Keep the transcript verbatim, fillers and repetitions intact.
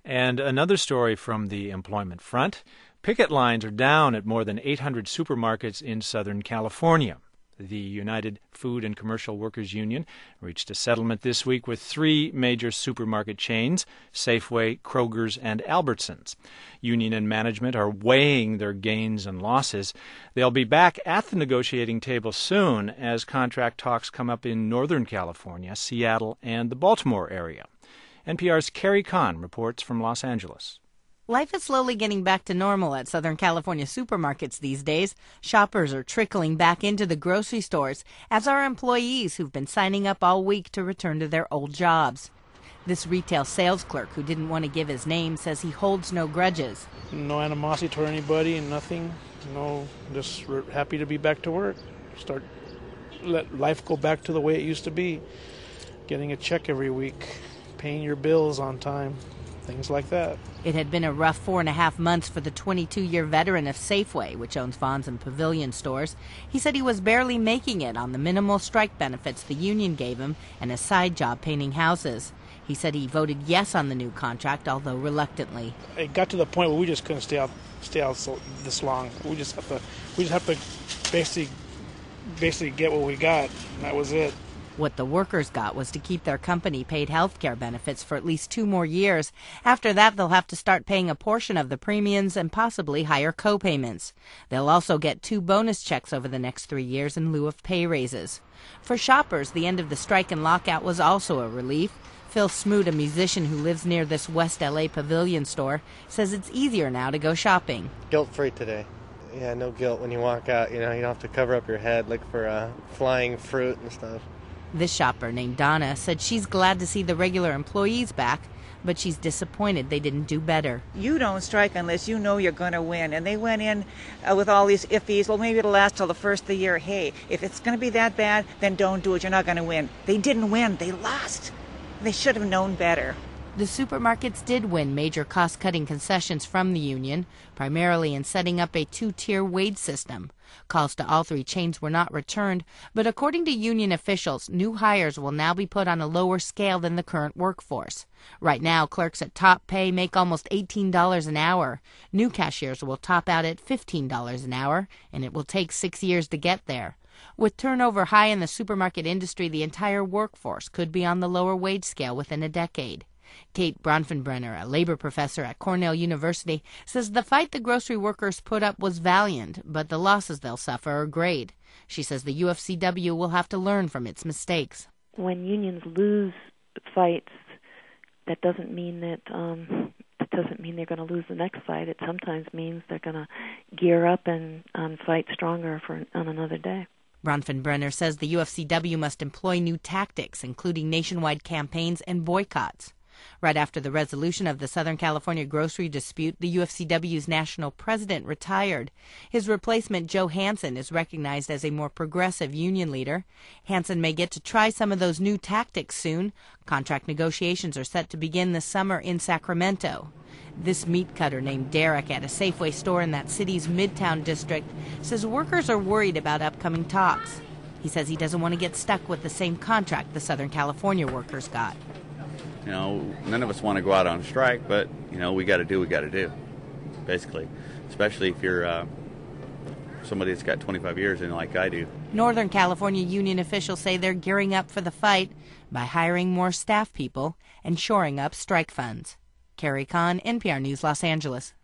And another story from the employment front. Picket lines are down at more than eight hundred supermarkets in Southern California. The United Food and Commercial Workers Union reached a settlement this week with three major supermarket chains, Safeway, Kroger's, and Albertsons. Union and management are weighing their gains and losses. They'll be back at the negotiating table soon as contract talks come up in Northern California, Seattle, and the Baltimore area. N P R's Carrie Kahn reports from Los Angeles. Life is slowly getting back to normal at Southern California supermarkets these days. Shoppers are trickling back into the grocery stores, as are employees who've been signing up all week to return to their old jobs. This retail sales clerk, who didn't want to give his name, says he holds no grudges. No animosity toward anybody and nothing. No, just happy to be back to work. Start, let life go back to the way it used to be. Getting a check every week, paying your bills on time. Things like that. It had been a rough four and a half months for the twenty-two-year veteran of Safeway, which owns Vons and Pavilion stores. He said he was barely making it on the minimal strike benefits the union gave him and a side job painting houses. He said he voted yes on the new contract, although reluctantly. It got to the point where we just couldn't stay out, stay out so, this long. We just have to, we just have to basically, basically get what we got. And that was it. What the workers got was to keep their company paid health care benefits for at least two more years. After that, they'll have to start paying a portion of the premiums and possibly higher co-payments. They'll also get two bonus checks over the next three years in lieu of pay raises. For shoppers, the end of the strike and lockout was also a relief. Phil Smoot, a musician who lives near this West L A Pavilion store, says it's easier now to go shopping. Guilt-free today. Yeah, no guilt when you walk out. You know, you don't have to cover up your head, look for uh, flying fruit and stuff. This shopper, named Donna, said she's glad to see the regular employees back, but she's disappointed they didn't do better. You don't strike unless you know you're going to win. And they went in uh, with all these iffies. Well, maybe it'll last till the first of the year. Hey, if it's going to be that bad, then don't do it. You're not going to win. They didn't win. They lost. They should have known better. The supermarkets did win major cost-cutting concessions from the union, primarily in setting up a two-tier wage system. Calls to all three chains were not returned, but according to union officials, new hires will now be put on a lower scale than the current workforce. Right now, clerks at top pay make almost eighteen dollars an hour. New cashiers will top out at fifteen dollars an hour, and it will take six years to get there. With turnover high in the supermarket industry, the entire workforce could be on the lower wage scale within a decade. Kate Bronfenbrenner, a labor professor at Cornell University, says the fight the grocery workers put up was valiant, but the losses they'll suffer are great. She says the U F C W will have to learn from its mistakes. When unions lose fights, that doesn't mean that um, that doesn't mean they're going to lose the next fight. It sometimes means they're going to gear up and um, fight stronger for on another day. Bronfenbrenner says the U F C W must employ new tactics, including nationwide campaigns and boycotts. Right after the resolution of the Southern California grocery dispute, the U F C W's national president retired. His replacement, Joe Hansen, is recognized as a more progressive union leader. Hansen may get to try some of those new tactics soon. Contract negotiations are set to begin this summer in Sacramento. This meat cutter named Derek at a Safeway store in that city's Midtown district says workers are worried about upcoming talks. He says he doesn't want to get stuck with the same contract the Southern California workers got. You know, none of us want to go out on strike, but, you know, we got to do what we got to do, basically, especially if you're uh, somebody that's got twenty-five years in like I do. Northern California union officials say they're gearing up for the fight by hiring more staff people and shoring up strike funds. Carrie Kahn, N P R News, Los Angeles.